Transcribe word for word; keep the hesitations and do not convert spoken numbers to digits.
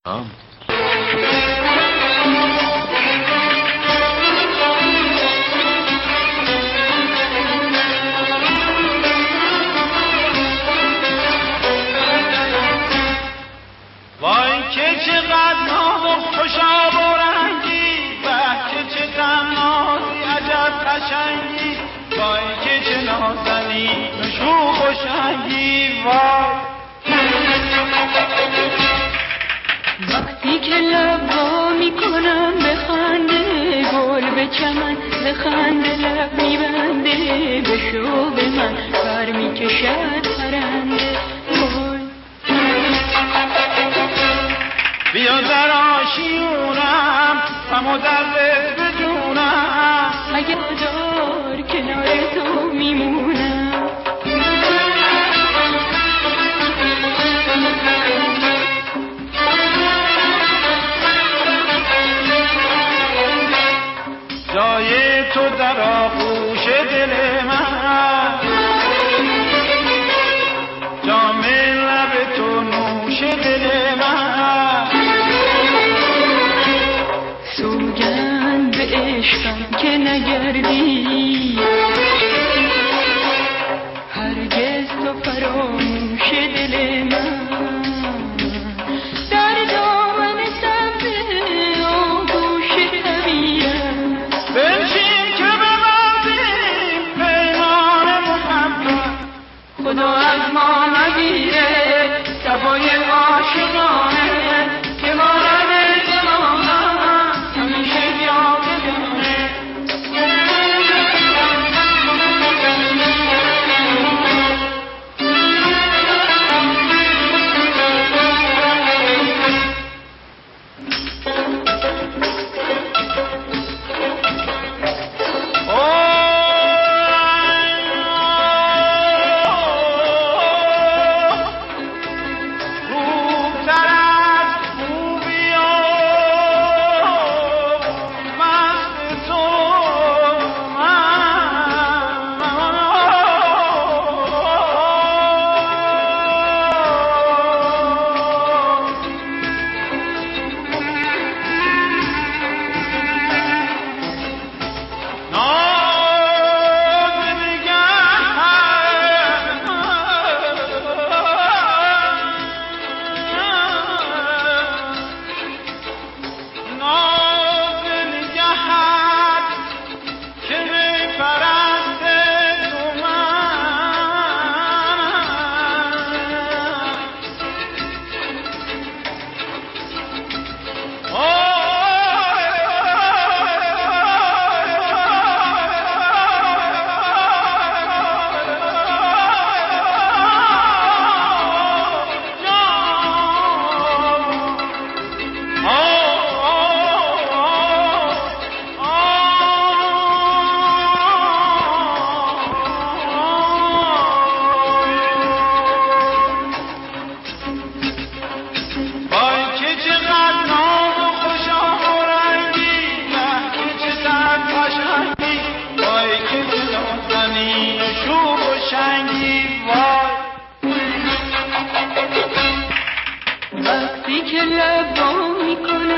آم. وای که چقدر ناز و خوشا و رنگی، وای که چه تنازی عجب قشنگی، وای که چه نازنی نشو خوشنگی. وای وقتی که لب وا میکنم به خنده، گل به چمن به خنده لب میبنده، به شوق من بر میکشد پرنده. بیا در آشیونم غم و درد بدونم، اگه دار کنار تو میمونم. جای تو در آغوش دل من، جام لب تو نوش دل من. سوگند به عشقم که نگردی، هرگز تو فراموش دل من. در دامن سبز آغوش طبیعت بنشین که ببندیم پیمان محبت، خدا از ما نگیره صفای عاشقانه، که ما رب زمانم همیشه یاد دونه. وقتی که لب وا میکنم